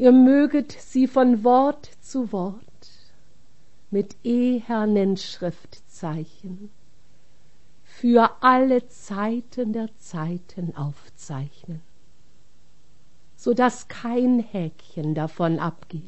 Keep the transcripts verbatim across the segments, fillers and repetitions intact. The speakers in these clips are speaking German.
Ihr möget sie von Wort zu Wort mit ehernen Schriftzeichen für alle Zeiten der Zeiten aufzeichnen, so dass kein Häkchen davon abgeht.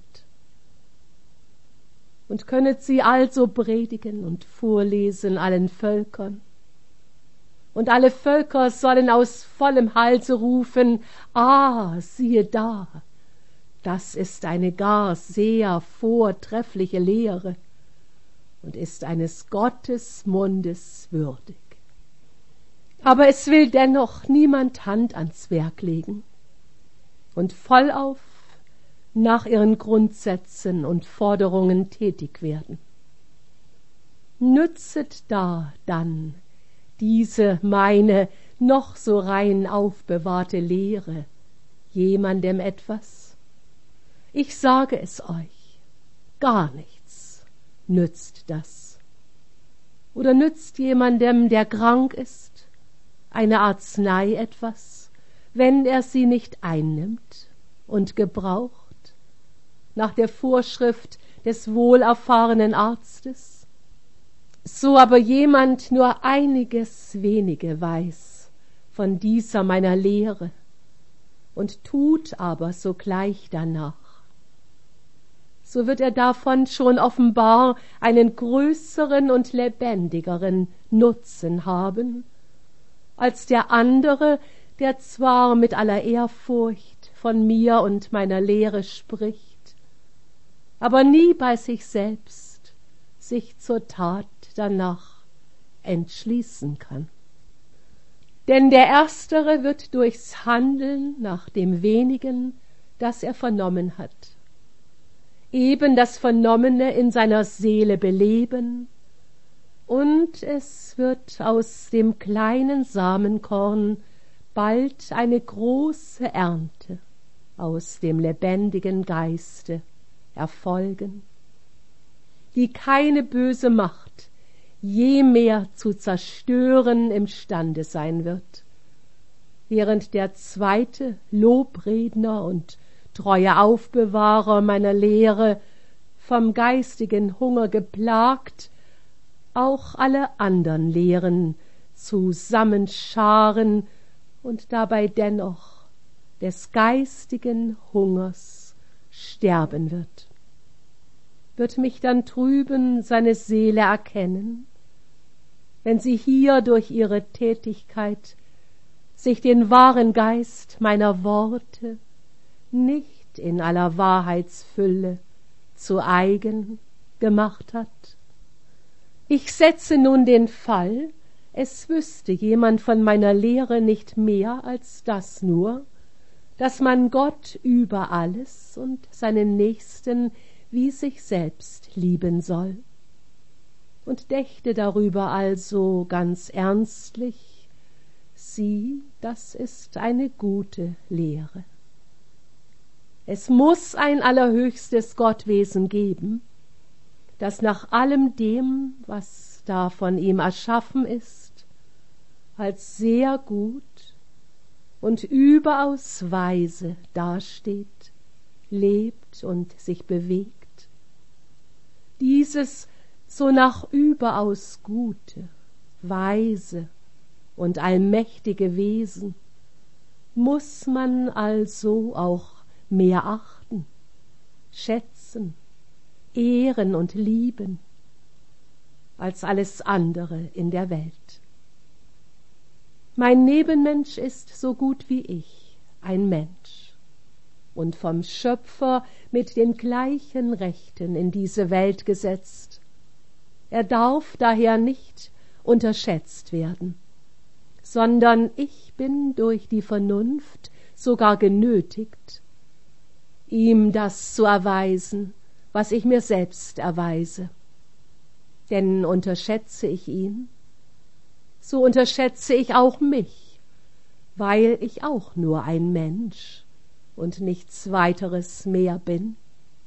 Und könnet sie also predigen und vorlesen allen Völkern. Und alle Völker sollen aus vollem Halse rufen, ah, siehe da, das ist eine gar sehr vortreffliche Lehre und ist eines Gottes Mundes würdig. Aber es will dennoch niemand Hand ans Werk legen und vollauf nach ihren Grundsätzen und Forderungen tätig werden. Nützet da dann diese meine noch so rein aufbewahrte Lehre jemandem etwas? Ich sage es euch, gar nichts nützt das. Oder nützt jemandem, der krank ist, eine Arznei etwas, wenn er sie nicht einnimmt und gebraucht, nach der Vorschrift des wohlerfahrenen Arztes? So aber jemand nur einiges wenige weiß von dieser meiner Lehre und tut aber sogleich danach, so wird er davon schon offenbar einen größeren und lebendigeren Nutzen haben, als der andere, der zwar mit aller Ehrfurcht von mir und meiner Lehre spricht, aber nie bei sich selbst sich zur Tat danach entschließen kann. Denn der Erstere wird durchs Handeln nach dem Wenigen, das er vernommen hat, eben das Vernommene in seiner Seele beleben, und es wird aus dem kleinen Samenkorn bald eine große Ernte aus dem lebendigen Geiste erfolgen, die keine böse Macht je mehr zu zerstören imstande sein wird, während der zweite Lobredner und treue Aufbewahrer meiner Lehre, vom geistigen Hunger geplagt, auch alle andern Lehren zusammenscharen und dabei dennoch des geistigen Hungers sterben wird. Wird mich dann trüben seine Seele erkennen, wenn sie hier durch ihre Tätigkeit sich den wahren Geist meiner Worte nicht in aller Wahrheitsfülle zu eigen gemacht hat? Ich setze nun den Fall, es wüsste jemand von meiner Lehre nicht mehr als das nur, dass man Gott über alles und seinen Nächsten wie sich selbst lieben soll, und dächte darüber also ganz ernstlich, sieh, das ist eine gute Lehre. Es muß ein allerhöchstes Gottwesen geben, das nach allem dem, was da von ihm erschaffen ist, als sehr gut und überaus weise dasteht, lebt und sich bewegt. Dieses so nach überaus gute, weise und allmächtige Wesen muß man also auch mehr achten, schätzen, ehren und lieben als alles andere in der Welt. Mein Nebenmensch ist so gut wie ich ein Mensch und vom Schöpfer mit den gleichen Rechten in diese Welt gesetzt. Er darf daher nicht unterschätzt werden, sondern ich bin durch die Vernunft sogar genötigt, ihm das zu erweisen, was ich mir selbst erweise. Denn unterschätze ich ihn, so unterschätze ich auch mich, weil ich auch nur ein Mensch und nichts weiteres mehr bin.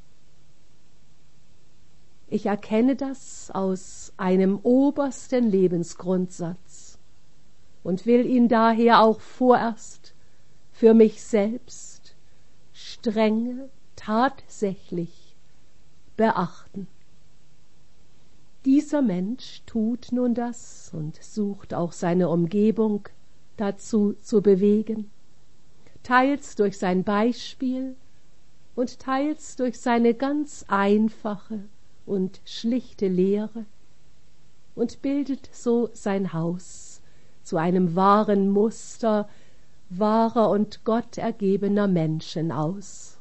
Ich erkenne das aus einem obersten Lebensgrundsatz und will ihn daher auch vorerst für mich selbst strenge, tatsächlich beachten. Dieser Mensch tut nun das und sucht auch seine Umgebung dazu zu bewegen, teils durch sein Beispiel und teils durch seine ganz einfache und schlichte Lehre, und bildet so sein Haus zu einem wahren Muster wahrer und gottergebener Menschen aus.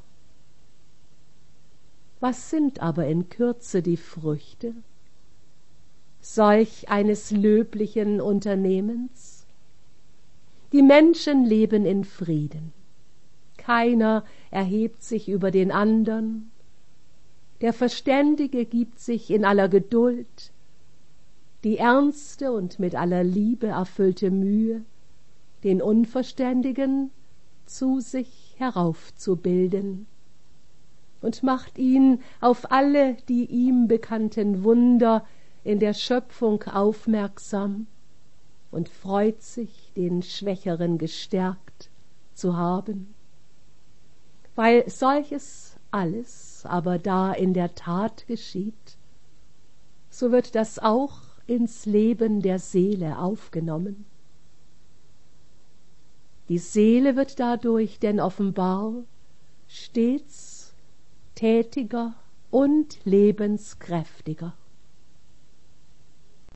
Was sind aber in Kürze die Früchte solch eines löblichen Unternehmens? Die Menschen leben in Frieden. Keiner erhebt sich über den andern. Der Verständige gibt sich in aller Geduld die ernste und mit aller Liebe erfüllte Mühe, den Unverständigen zu sich heraufzubilden, und macht ihn auf alle die ihm bekannten Wunder in der Schöpfung aufmerksam und freut sich, den Schwächeren gestärkt zu haben. Weil solches alles aber da in der Tat geschieht, so wird das auch ins Leben der Seele aufgenommen. Die Seele wird dadurch denn offenbar stets tätiger und lebenskräftiger.